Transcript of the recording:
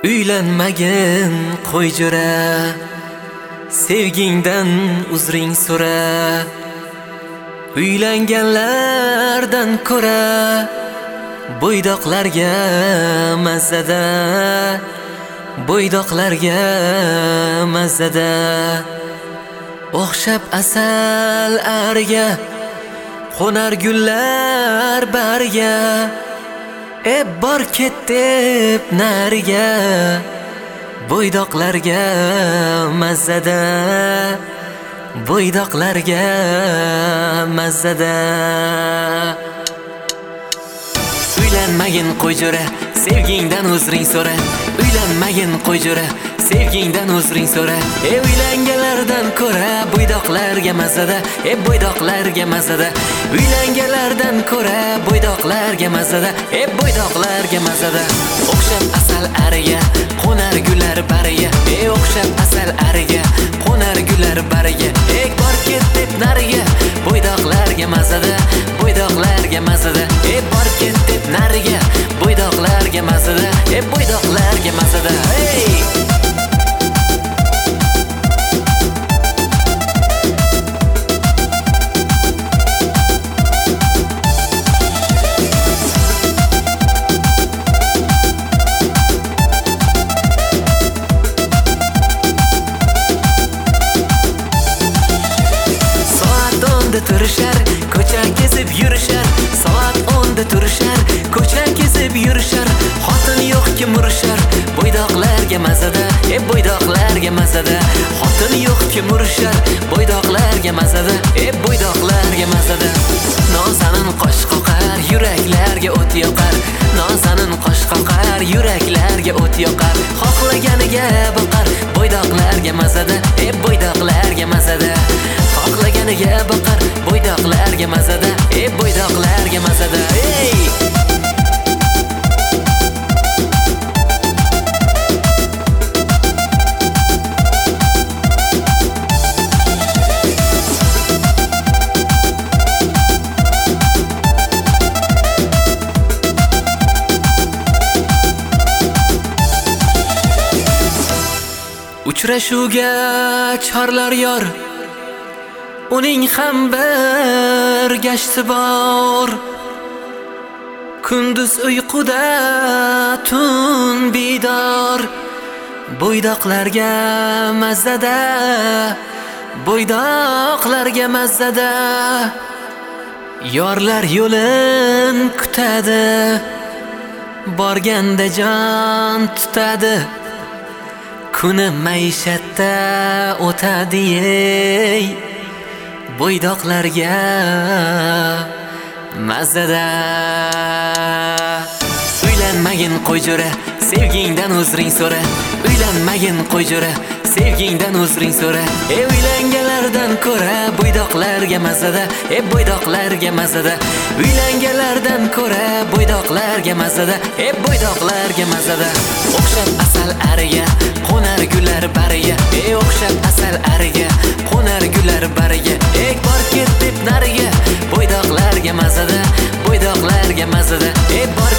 Uylanmagin qo'yjura, sevgingdan uzring so'ra. Uylanganlardan ko'ra bo'ydoqlarga mazzada, bo'ydoqlarga mazzada. O'xshab asal ariga, qo'nar gullar bariga. Bor ketib nariga, bo'ydoqlarga mazzada, bo'ydoqlarga mazzada. Uylanmagin qo'yjura, sevgingdan uzring so'ra. Uylanmagin qo'yjura, sevgingdan uzring so'ra. Uylanganlardan ko'ra bo'ydoqlarga mazzada, bo'ydoqlarga mazzada. Uylanganlardan ko'ra bo'ydoqlarga mazzada, bo'ydoqlarga mazzada. O'xshab asal ariga, qo'nar gullar bariga. O'xshab asal ariga, qo'nar gullar bariga. Bor ketib nariga, bo'ydoqlarga mazzada, bo'ydoqlarga mazzada. Bor ketib nariga, bo'ydoqlarga mazzada, bo'ydoqlarga mazzada. Turishar, ko'cha kezib yurishar. Soat 10da turishar, ko'cha kezib yurishar. Xotin yo'q kim urishar, bo'ydoqlarga mazzada, bo'ydoqlarga mazzada. Xotin yo'q kim urishar, bo'ydoqlarga mazzada, bo'ydoqlarga mazzada. Nozanin qosh qoqar, yuraklarga o't yoqar. Nozanin qosh qoqar, yuraklarga o't yoqar. Xohlaganiga boqar, bo'ydoqlarga mazzada, bo'ydoqlarga mazzada. Xohlaganiga boqar, bo'ydoqlarga mazzada, bo'ydoqlarga mazzada. Uchrashuvga chorlar yor, uning ham bir gashti bor. Kunduz uyquda, tun bidor. Bo'ydoqlarga mazzada, bo'ydoqlarga mazzada. Yorlar yo'lin kutadi, borganda jon tutadi. Kuni maishatda o'tadi, bo'ydoqlarga mazzada. Uylanmagin qo'yjura, sevgingdan uzring so'ra. Uylanmagin qo'yjura, sevgingdan uzring so'ra. Uylanganlardan ko'ra bo'ydoqlarga mazzada, bo'ydoqlarga mazzada. Uylanganlardan ko'ra bo'ydoqlarga mazzada, bo'ydoqlarga mazzada. O'xshab asal ariga, qo'nar gullar bariga. O'xshab asal ariga, qo'nar gullar bariga. Bor ketib nariga, bo'ydoqlarga mazzada, bo'ydoqlarga mazzada. Bor